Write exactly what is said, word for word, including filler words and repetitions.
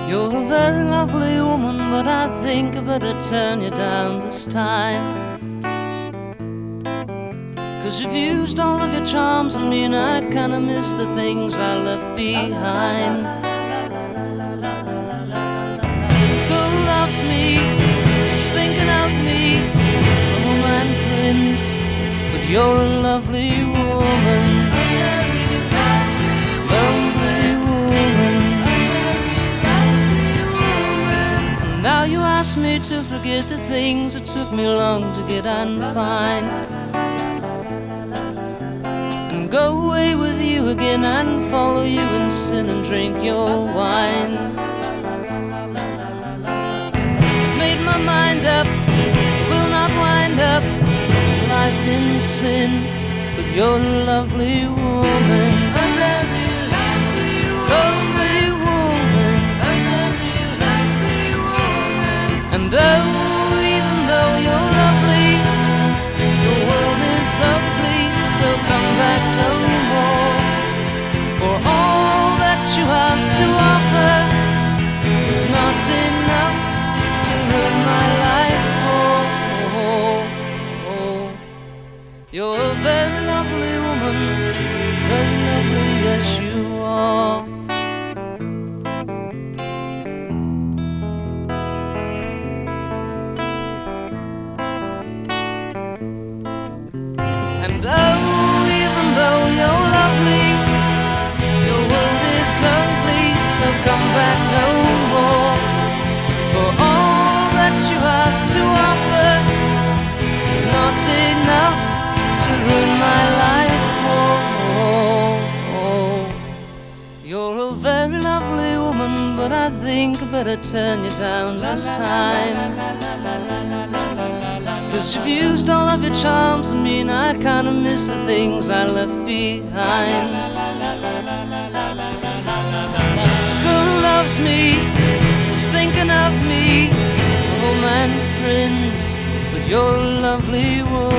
You're a very lovely woman, but I think I better turn you down this time. 'Cause you've used all of your charms on me, and I kinda miss the things I left behind. Girl loves me, is thinking of me, oh my friends, but you're a lovely woman. Ask me to forget the things that took me long to get and find, and go away with you again and follow you in sin and drink your wine. Made my mind up, will not wind up life in sin, but you're a lovely woman. A very lovely woman. And oh, even though you're lovely, the world is ugly, so come back no more. For all that you have to offer is not enough to ruin my life. Oh, oh, oh. You're a very lovely woman, very lovely, yes you are. And oh, even though you're lovely, your world is ugly, so come back no more. For all that you have to offer is not enough to ruin my life. Oh, oh, oh. You're a very lovely woman, but I think I better turn you down this time. 'Cause you've used all of your charms on me, and I kinda miss the things I left behind. Girl who loves me is thinking of me, oh my friends, but you're a lovely woman.